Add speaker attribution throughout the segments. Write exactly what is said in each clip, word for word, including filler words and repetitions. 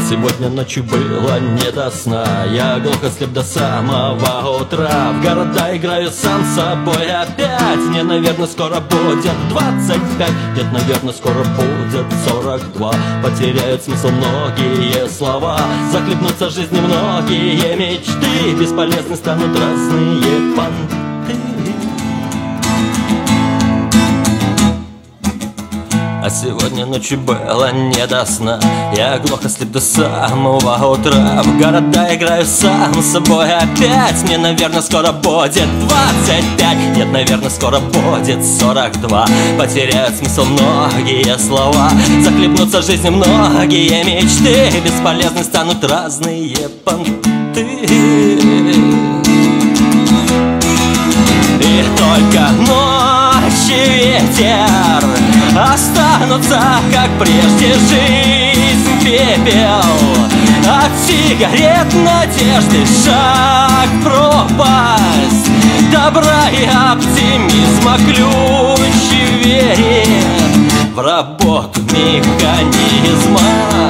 Speaker 1: Сегодня ночью было не до сна, я глухо слеп до самого утра. В города играю сам с собой опять. Мне, наверное, скоро будет двадцать пять. Нет, наверное, скоро будет сорок два. Потеряют смысл многие слова, захлебнутся жизни многие мечты. Бесполезны станут разные понты. А сегодня ночью было не до сна, я глухо слеп до самого утра. В города играю сам с собой опять. Мне, наверное, скоро будет двадцать пять. Нет, наверное, скоро будет сорок два. Потеряют смысл многие слова, захлебнутся жизнью многие мечты. Бесполезны станут разные понты. И только ночь и ветер останутся, как прежде, жизнь пепел. От сигарет надежды шаг пропасть, добра и оптимизма ключ верит в работу механизма.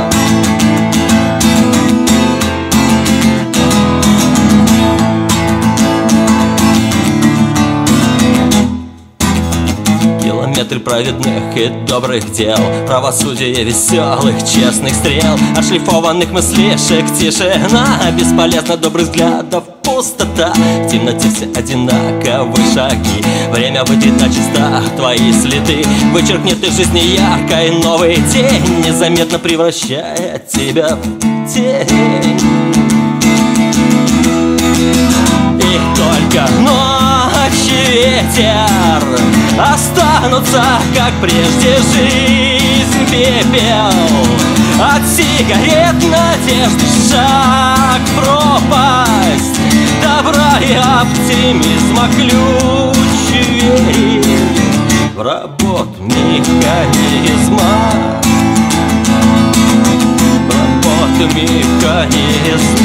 Speaker 1: Километры праведных и добрых дел, правосудие веселых, честных стрел, отшлифованных мыслишек тишина. Бесполезно добрых взглядов пустота, в темноте все одинаковые шаги. Время вытрет начисто твои следы, вычеркнет из жизни яркой новый день, незаметно превращая тебя в тень. И только ночь и ветер останутся, как прежде, жизнь пепел. От сигарет надежды шаг пропасть, добра и оптимизма ключ верит в работу механизма. В работу механизма.